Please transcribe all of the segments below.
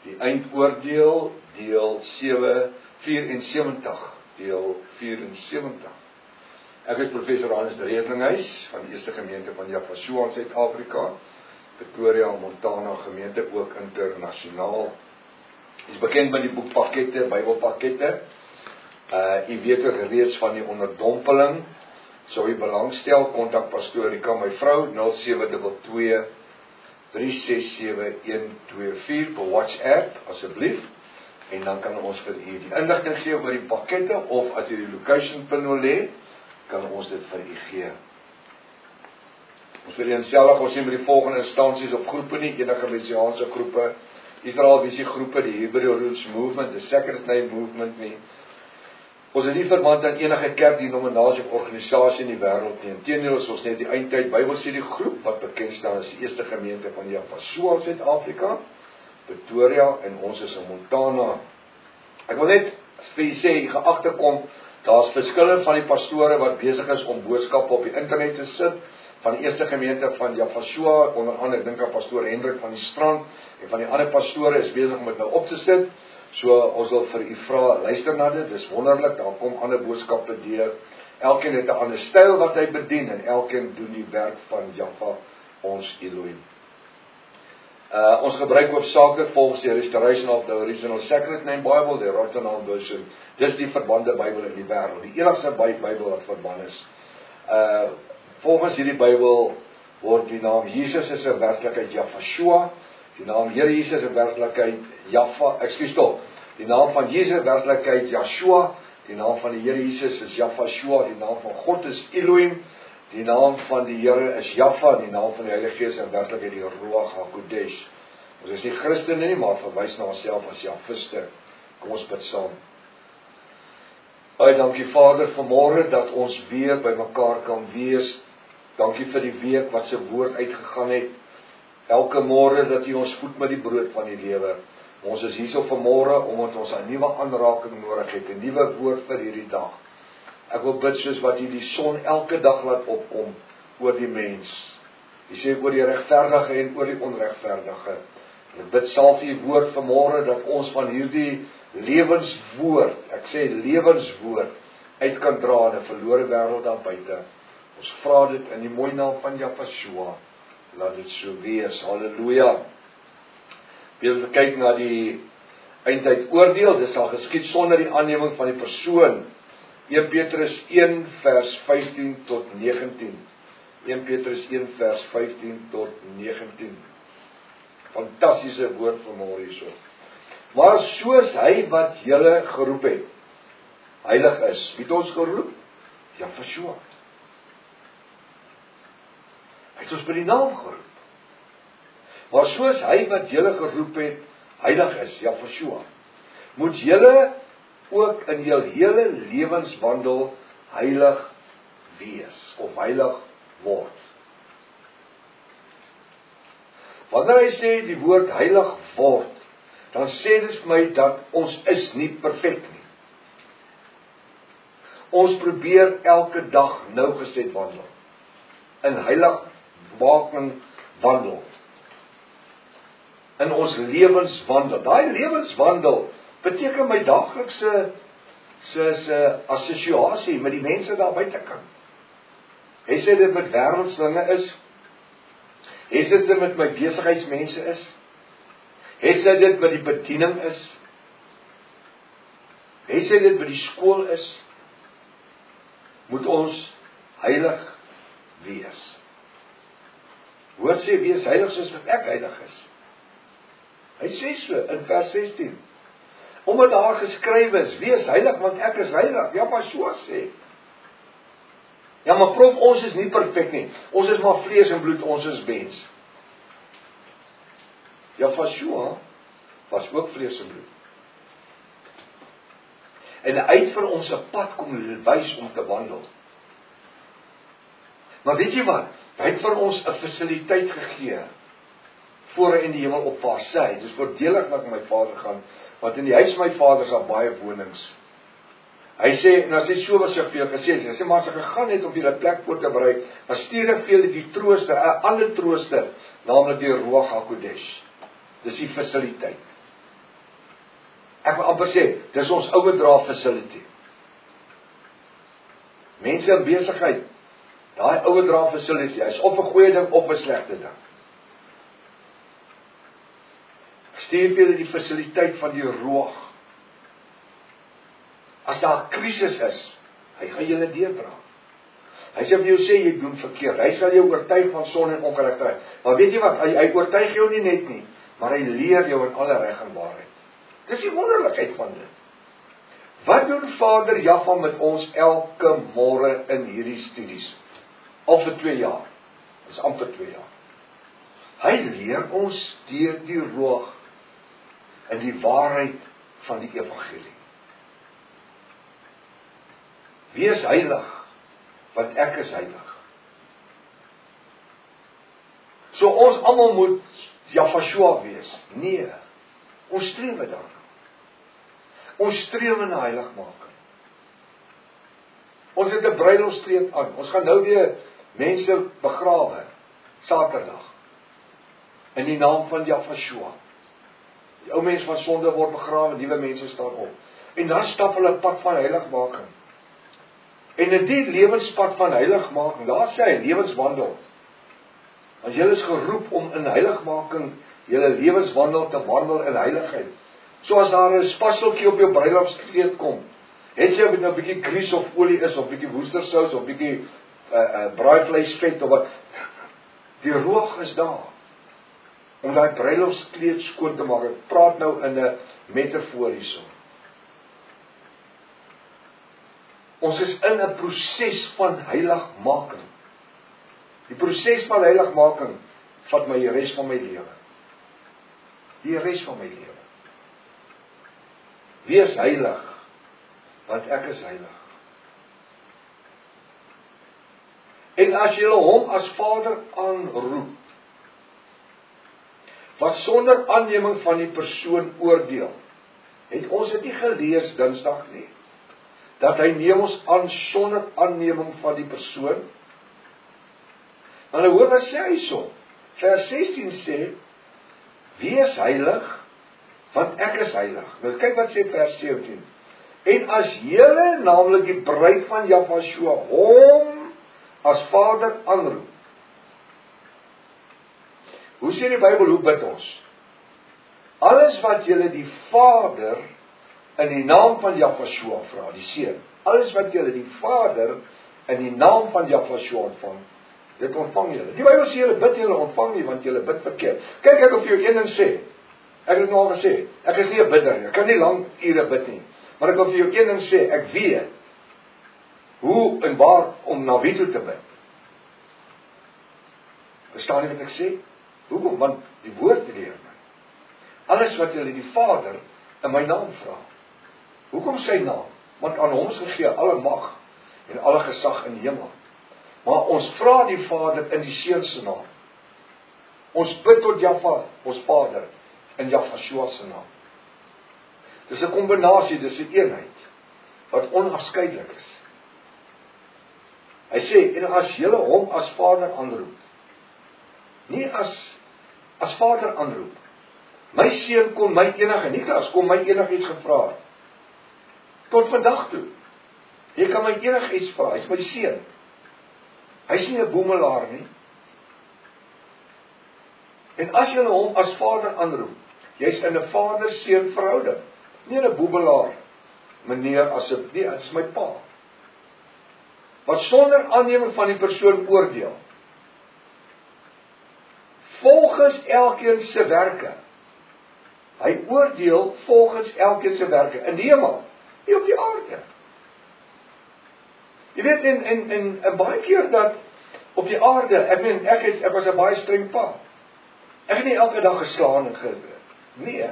Die eindoordeel, deel 74, deel 74. Ek is professor Hannes de Redlinghuis van die Eerste Gemeente van Jaffa in Suid-Afrika, Pretoria, Montana gemeente, ook internasionaal. Is bekend met die boekpakkette, Bybelpakkette. U weet ook reeds van die onderdompeling. Sou u belangstel, kontak pastoor Rika, my vrou, 0722 367 124 per WhatsApp, asseblief. En dan kan ons vir u die inligting gee oor die pakkette, of as u die location pin wil hê, kan ons dit vir u gee. Ons vereenselwig ons nie met die volgende instansies op groepe nie, enige messiaanse groepe, Israel visie groepe, die Hebrew Roots Movement, die Sacred Name Movement nie. Ons is nie verband aan enige kerk, denominasie of organisasie in die wêreld nie. Inteendeel is ons net die eindtyd Bybelstudie groep wat bekend staan as die Eerste Gemeente van Jaffa in Suid-Afrika, Pretoria, en ons is in Montana. Ek wil net vir julle sê, jy agterkom, daar's verskillende van die pastore wat besig is om boodskappe op die internet te sit, van die Eerste Gemeente van Jaffa, onder andere, ek dink aan pastoor Hendrik van die Strand, en van die ander pastore is besig om dit nou op te sit. So ons wil vir u vra, luister na dit, dis wonderlik, daar kom ander boodskappe deur. Elkeen het 'n ander styl wat hy bedien, en elkeen doen die werk van Jaffa, ons Elohim. Ons gebruik hoofsaaklik volgens die Restoration of the Original Sacred Name Bible, die Rotherham version. Dis die verbande Bybel in die wêreld, die enigste Bybel wat verband is. Volgens hierdie Bybel word die naam Jesus is 'n werklikheid Jaffa. Die naam Here Jesus is 'n werklikheid Jaffa, die naam van Jesus is werklikheid Yeshua, die naam van die Here Jesus is Jaffa, die naam van God is Elohim, die naam van die Here is Jaffa, die naam van die Heilige Gees is werklikheid die Ruach HaKodesh. Ons is nie Christene nie, maar verwys na onsself as Jafiste. Kom ons bid saam. Dankie Vader, vanmôre dat ons weer by mekaar kan wees. Dankie vir die week wat se woord uitgegaan het. Elke môre dat U ons voed met die brood van die lewe. Ons is hierso vanmôre omdat ons 'n nuwe aanraking nodig het, 'n nuwe woord vir hierdie dag. Ek wil bid soos wat U die son elke dag laat opkom oor die mens. U sê oor die regverdige en oor die onregverdige. Ek bid salf U woord vanmôre dat ons van hierdie lewenswoord, ek sê lewenswoord, uit kan dra in 'n verlore wêreld daar buite. Ons vra dit in die mooi naam van Jaffa. Laat dit so wees. Halleluja. Ons kyk na die eindtyd oordeel. Dit sal geskied sonder die aanneming van die persoon. 1 Petrus 1 vers 15 tot 19. 1 Petrus 1 vers 15 tot 19. Fantastiese woord vanmôre hierso. Maar soos hy wat julle geroep het, heilig is. Wie het ons geroep? Jaffa. Hy het ons by die naam geroep. Maar soos hy wat julle geroep het, heilig is, Jaffa, moet julle ook in jul hele lewenswandel heilig wees, of heilig word. Wanneer hy sê die woord heilig word, dan sê dit vir my dat ons is nie perfek nie. Ons probeer elke dag nougeset wandel. In heiligmaking wandel. In ons lewenswandel. Daai lewenswandel beteken my daaglikse assosiasie met die mense daar buitekant. Hy sê dit met wêreldsdinge is. Hy sê dit met my besigheidsmense is. Hy sê dit met die bediening is. Hy sê dit by die skool is. Moet ons heilig wees. Woord sê wees heilig soos wat ek heilig is. Hy sê so in vers 16. Omdat daar geskrywe is, wees heilig want ek is heilig. Ja, maar so sê. Ja, maar prof, ons is nie perfek nie. Ons is maar vlees en bloed, ons is mens. Ja, Yeshua was ook vlees en bloed. En hy het vir ons 'n pad kom wys om te wandel. Maar weet jy wat? Hy het vir ons 'n fasiliteit gegee voor hy in die hemel opvaar sê. Dis voordelig dat my Vader gaan, want in die huis van my Vader is daar baie wonings. Hy sê, en as hy so was vir julle gesê, hy sê maar as ek gegaan het om julle plek voor te berei, dan stuur ek vir julle die trooster, 'n ander trooster, naamlik die Ruach HaKodesh. Dis die fasiliteit. Ek wil amper sê, dis ons ouderdra facility. Mense in besigheid, daai ouderdra facility, is of 'n goeie ding of 'n slegte ding. Ek stuur vir julle die fasiliteit van die Ruach. As daar 'n krisis is, hy gaan julle deurdra. Hy sê vir jou sê jy doen verkeerd. Hy sal jou oortuig van sonde en ongeregtigheid. Maar weet jy wat? Hy oortuig jou nie net nie, maar hy leer jou in alle reg en waarheid. Dis die wonderlikheid van dit. Wat doen Vader Jahwe met ons elke môre in hierdie studies? Al vir 2 jaar. Dis amper 2 jaar. Hy leer ons deur die Ruach in die waarheid van die evangelie. Wees heilig, want ek is heilig. So ons almal moet Jahwe wees. Nee, ons streef daarna. Ons streef na heiligmaking. Ons het 'n bruilofstreep aan. Ons gaan nou weer mense begrawe, Saterdag, in die naam van Jahwe. Die ou mense van sonde word begrawe, nuwe mense staan op. En dan stap hulle pad van heiligmaking. En in die lewenspad van heiligmaking, daar sê hy lewenswandel. As jy is geroep om in heiligmaking julle lewenswandel te wandel in heiligheid. So as daar 'n spasseltjie op jou bruilofskleed kom, het jy met 'n bietjie grease of olie is of bietjie woestersous of bietjie braaivleisvet of wat, die Ruach is daar om daai bruilofskleed skoon te maak. Ek praat nou in 'n metafoor hierso. Ons is in 'n proses van heiligmaking. Die proses van heiligmaking vat my die res van my lewe. Die res van my lewe. Wees heilig, want ek is heilig. En as jy hom as Vader aanroep, wat sonder aanneming van die persoon oordeel, het ons dit nie gelees Dinsdag nie, dat hy neem ons aan sonder aanneming van die persoon. Maar nou hoor wat sê hy so. Vers 16 sê, wees heilig, want ek is heilig. Nou kyk wat sê vers 17. En as julle, naamlik die bruid van Jahwe, hom as Vader aanroep. Hoe sê die Bybel, hoe bid ons? Alles wat julle die Vader in die naam van Jahwe vra, die Seun. Alles wat julle die Vader in die naam van Jahwe ontvang, dit ontvang julle. Die Bybel sê julle bid, julle ontvang nie, want julle bid verkeerd. Kyk, ek wil vir jou een ding sê. Ek het dit nou al gesê. Ek is nie 'n bidder nie. Ek kan nie lang ure bid nie. Maar ek wil vir jou een ding sê. Ek weet hoe en waar om na wie toe te bid. Verstaan jy wat ek sê? Hoekom? Want die woord leer my. Alles wat julle die Vader in my naam vra. Hoekom sy naam? Want aan hom is gegee alle mag en alle gesag in die hemel. Maar ons vra die Vader in die Seun se naam. Ons bid tot Jahwe, ons Vader, in Jahwe se naam. Dis 'n kombinasie, dis 'n eenheid wat onafskeidelik is. Hy sê, en as julle hom as Vader aanroep, nie as Vader aanroep. My seun kon my enige, Niklas kon my enigiets gevra het. Tot vandag toe. Jy kan my enigiets vra, hy's my seun. Hy's nie 'n boemelaar nie. En as jy hom as Vader aanroep, jy's in 'n vader-seun verhouding, nie 'n boemelaar. Meneer, asseblief, nee, dit is my pa. Wat sonder aanneming van die persoon oordeel. Volgens elkeen se werke. Hy oordeel volgens elkeen se werke in die hemel, nie op die aarde. Jy weet, en baie keer dat op die aarde, ek was 'n baie streng pa. Ek het nie elke dag geslaan en nee.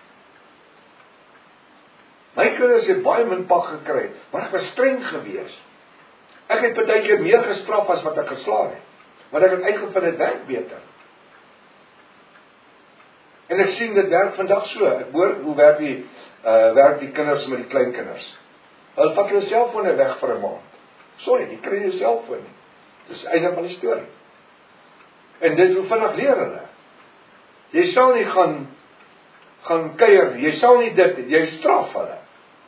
My kinders het baie min pak gekry, maar ek was streng gewees. Ek het baie keer meer gestraf as wat ek geslaan het. Want ek het uitgevind dit werk beter. En ek sien dit werk vandag so. Ek hoor hoe werk die kinders met die kleinkinders. Hulle vat hulle selfone weg vir 'n maand. Sorry, die kry jou selfoon nie. Dis einde van die storie. En dit hoe vinnig leer hulle. Jy sal nie gaan kuier, jy sal nie dit, jy straf hulle.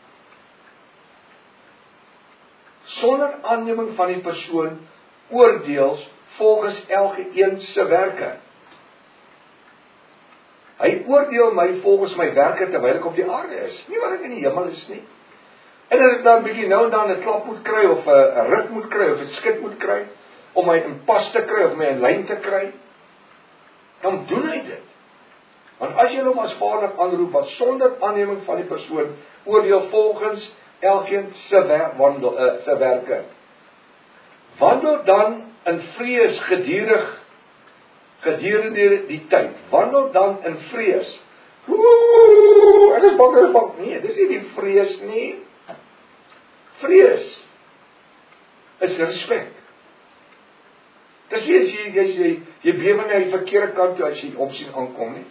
Sonder aanneming van die persoon, oordeels volgens elke een se werke. Hy oordeel my volgens my werke terwyl ek op die aarde is, nie wat ek in die hemel is nie. En as ek dan 'n bietjie nou en dan 'n klap moet kry, of 'n ruk moet kry, of 'n skit moet kry, om my in pas te kry, of my in lyn te kry, dan doen hy dit. Want as jy hom as Vader aanroep, wat sonder aanneming van die persoon, oordeel volgens elkeen se werke. Wandel dan in vrees gedurende die tyd. Wandel dan in vrees. Ek is bang. Nee, dis nie die vrees nie. Vrees is respek. Dis nie as jy bewe na die verkeerde kant toe as jy opsien aankom nie.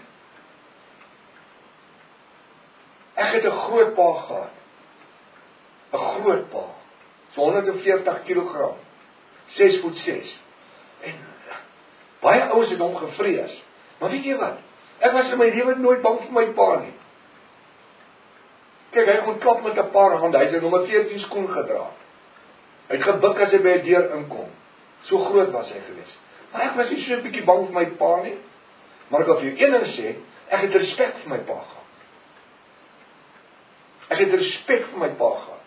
Ek het 'n groot pa gehad. 'n Groot pa. So 140 kg. 6'6". En baie ouens het hom gevrees. Maar weet jy wat? Ek was in my lewe nooit bang vir my pa nie. Kyk, hy kon klap met 'n paar hande. Hy het 'n nommer 14 skoen gedra. Hy het gebuk as hy by 'n deur inkom. So groot was hy gewees. Maar ek was nie so 'n bietjie bang vir my pa nie. Maar ek wil vir jou een ding sê, ek het respek vir my pa gehad. Ek het respek vir my pa gehad.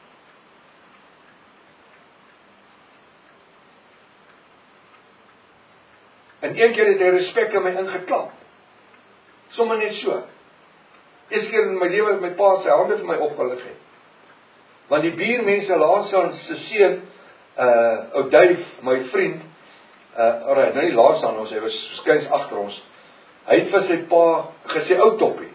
En een keer het hy respek in my ingeklap. Sommige net so. Eerste keer in my lewe het my pa sy hande vir my opgelig het. Want die buurmense laas aan se seun, ou Dave, my vriend, nou nie laas aan ons, hy was skuins agter ons. Hy het vir sy pa gesê, ou toppie.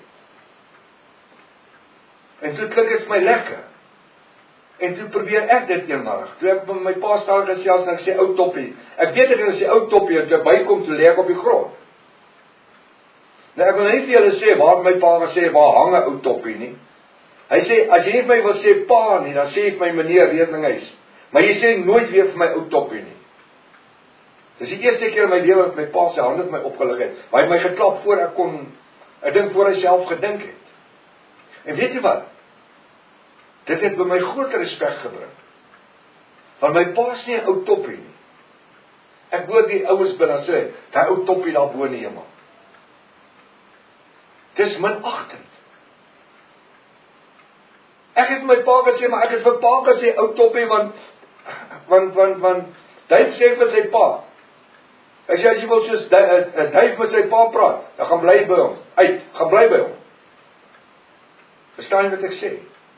En toe klink dit my lekker. En toe probeer ek dit eendag. Toe ek met my pa staan gesels en ek sê ou toppie. Ek weet ek kan sê ou toppie, en toe bykom toe lê ek op die grond. Nou ek wil nie vir julle sê waar my pa gesê waar hang 'n ou toppie nie. Hy sê as jy nie vir my wil sê pa nie, dan sê jy vir my meneer Redlinghuis. Maar jy sê nooit weer vir my ou toppie nie. Dis die eerste keer in my lewe dat my pa sy hande op my opgelig het. Hy het my geklap voor ek kon 'n ding voor hy self gedink het. En weet jy wat? Dit het by my groot respek gebring. Want my pa is nie 'n ou toppie nie. Ek hoor die ouers binne sê, daai ou toppie daar bo in die hemel. Dis minagtend. Ek het my pa gesê, maar ek het vir pa gesê ou toppie want Dave sê vir sy pa. Hy sê as jy wil soos Dave met sy pa praat, dan gaan bly by hom. Gaan bly by hom. Verstaan jy wat ek sê?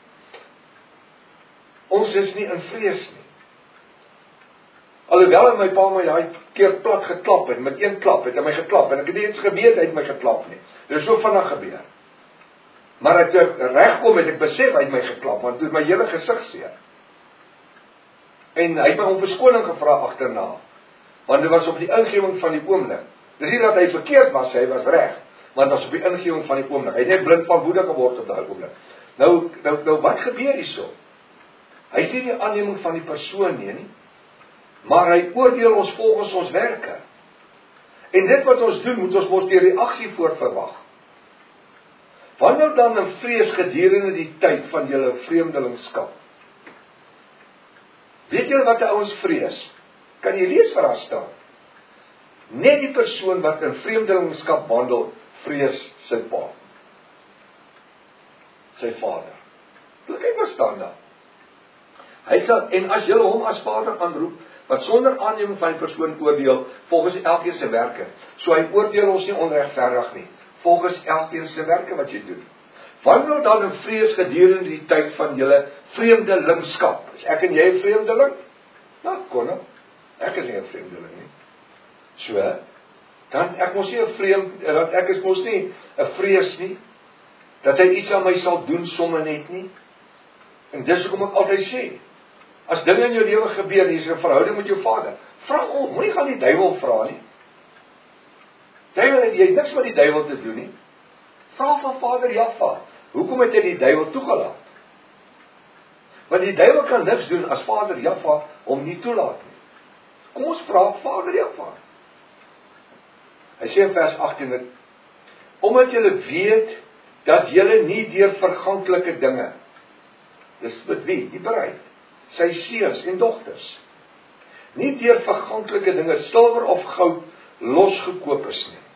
Ons is nie in vrees nie. Alhoewel my pa my daai keer plat geklap het, met een klap het hy my geklap, en ek het nie eens geweet hy het my geklap nie. Dit is so vinnig gebeur. Maar ek regkom het ek besef hy het my geklap, want dit my hele gesig seer. En hy het my om verskoning gevra agterna, want dit was op die ingewing van die oomblik. Dis nie dat hy verkeerd was, hy was reg, maar dit was op die ingewing van die oomblik. Hy het net blind van woede geword op daai oomblik. Nou wat gebeur hierso? Hy sê nie aanneming van die persoon nie, maar hy oordeel ons volgens ons werke. En dit wat ons doen, moet ons mos die reaksie voorverwag. Wanneer dan in vrees gedurende die tyd van julle vreemdelingskap? Weet julle wat die ouens vrees? Kan jy lees wat daar staan? Net die persoon wat in vreemdelingskap wandel, vrees sy pa. Sy vader. Kyk wat staan daar. Hy sal, en as julle hom as vader aanroep, wat sonder aanneming van die persoon oordeel, volgens elkeen se werke. So hy oordeel ons nie onregverdig nie, volgens elkeen se werke wat jy doen. Wandel dan in vrees gedurende die tyd van julle vreemdelingskap. Is ek en jy 'n vreemdeling? Nou, kon ek is nie 'n vreemdeling nie. So, dan ek mos nie 'n vreemd, want ek is mos nie 'n vrees nie, dat hy iets aan my sal doen sommer net nie. En dis hoekom ek altyd sê, as dinge in jou lewe gebeur, jy is 'n verhouding met jou vader, vra hom, moenie gaan die duiwel vra nie. Duiwel, jy het niks met die duiwel te doen nie. Vra van Vader Jahwe, hoekom het hy die duiwel toegelaat? Want die duiwel kan niks doen as Vader Jahwe hom nie toelaat nie. Kom ons vra Vader Jahwe. Hy sê in vers 18, omdat julle weet dat julle nie deur verganklike dinge, dis met wie? Die bruid, sy seuns en dogters, nie deur verganklike dinge, silwer of goud, losgekoop is nie.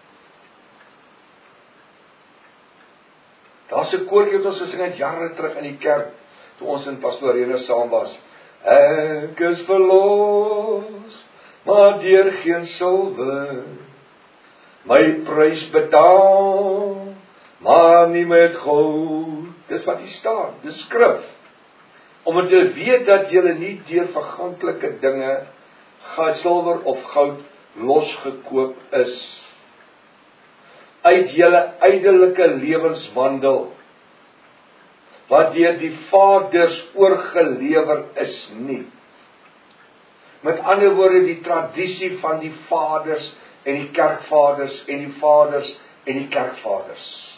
Daar's 'n koortjie wat ons gesing het jare terug in die kerk, toe ons in Pastoor Renus saam was. Ek is verlos, maar deur geen silwer, my prys betaal, maar nie met goud. Dis wat hier staan, dis skrif. Omdat jy weet dat jy nie deur verganklike dinge, silwer of goud, losgekoop is, uit julle ydelike lewenswandel, wat deur die vaders oorgelewer is nie. Met ander woorde, die tradisie van die vaders en die kerkvaders en die vaders en die kerkvaders.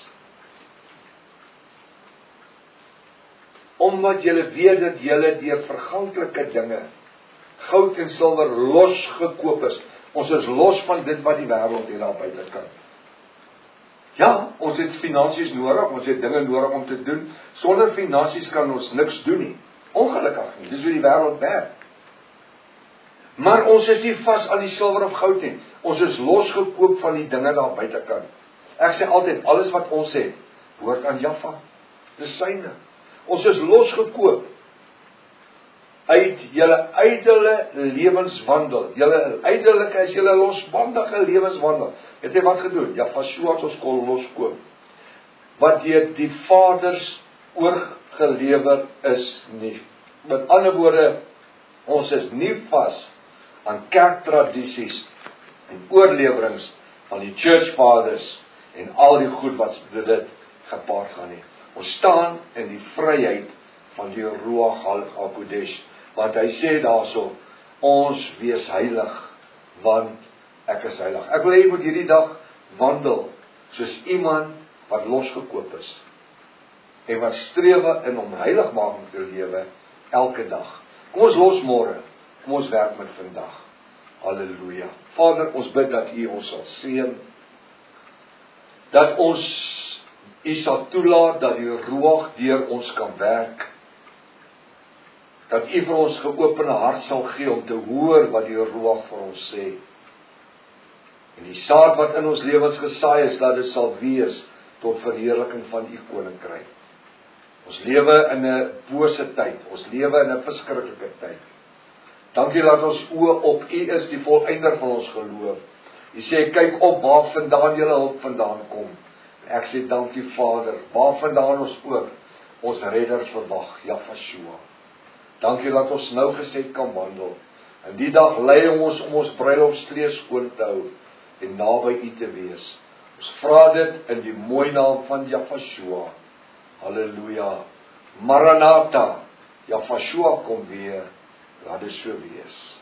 Omdat julle weet dat julle deur verganklike dinge, goud en silwer losgekoop is. Ons is los van dit wat die wêreld hier daar buitekant. Ja, ons het finansies nodig, ons het dinge nodig om te doen. Sonder finansies kan ons niks doen nie. Ongelukkig nie, dis hoe die wêreld werk. Maar ons is nie vas aan die silwer of goud nie. Ons is losgekoop van die dinge daar buitekant. Ek sê altyd, alles wat ons het, behoort aan Jaffa. Dis syne. Ons is losgekoop uit julle ydelle lewenswandel. Julle ydelike is julle losbandige lewenswandel. Het hy wat gedoen? Jaffa het ons kon loskoop. Wat deur die vaders oorgelewer is nie. Met ander woorde, ons is nie vas aan kerktradisies en oorlewerings van die church fathers en al die goed wat dit gepaard gaan nie. Ons staan in die vryheid van die Ruach HaKodesh, want hy sê daarso, ons wees heilig, want ek is heilig. Ek wil hê jy moet hierdie dag wandel, soos iemand wat losgekoop is, en wat strewe in om heiligmaking te lewe, elke dag. Kom ons los môre, kom ons werk met vandag. Halleluja. Vader, ons bid dat U ons sal seën, dat ons U sal toelaat dat die Ruach deur ons kan werk, dat U vir ons geopende hart sal gee om te hoor wat die Ruach vir ons sê. En die saad wat in ons lewens gesaai is, dat dit sal wees tot verheerliking van U koninkryk. Ons lewe in 'n bose tyd, ons lewe in 'n verskriklike tyd. Dankie dat ons oë op U is, die volëinder van ons geloof. U sê, kyk op waar vandaan julle hulp vandaan kom. Ek sê dankie Vader, waar vandaan ons ook ons redder verwag, Jaffa. Dankie dat ons nou gesed kan wandel. En die dag lei ons om ons bruilofstreë skoon te hou en naby U te wees. Ons vra dit in die mooi naam van Jaffa. Halleluja. Maranatha. Jaffa kom weer. Laat dit so wees.